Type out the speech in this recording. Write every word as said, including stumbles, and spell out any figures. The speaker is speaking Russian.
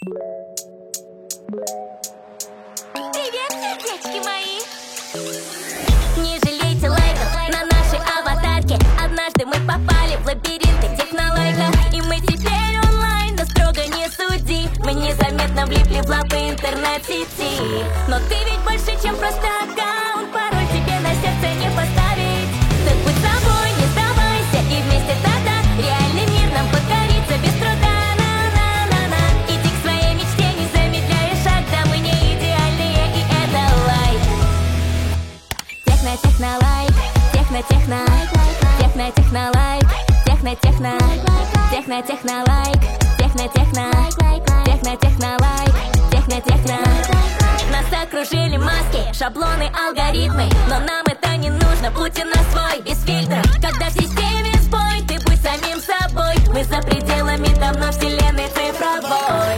Привет, сердечки мои! Не жалейте лайков на нашей аватарке. Однажды мы попали в лабиринты технолайка, и мы теперь онлайн, но строго не суди. Мы незаметно влипли в лапы интернет-сети. Но ты ведь больше, чем просто аккаунт. Пароль тебе на сердце не поставить. Так будь собой, не сдавайся, и вместе тогда реальный мир нам покорится без труда. На-на-на-на. Иди к своей мечте, не замедляя шаг. Да мы не идеальные, и это лайк. Техно-техно-лайк. Техно-техно. Техно-техно-лайк. Техно-техно. Техно-техно-лайк. Техно-техно. Техно-техно-лайк. Техно-техно. Нас окружили маски, шаблоны, алгоритмы, но нам это не нужно, будь у нас свой, без фильтра. Когда в системе сбой, ты будь самим собой. Мы за пределами давно вселенной цифровой.